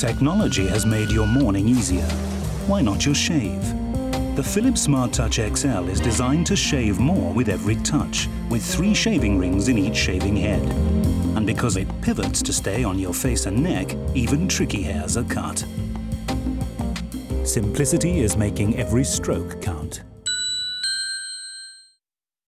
Technology has made your morning easier. Why not your shave? The Philips SmartTouch XL is designed to shave more with every touch, with 3 shaving rings in each shaving head. And because it pivots to stay on your face and neck, even tricky hairs are cut. Simplicity is making every stroke count.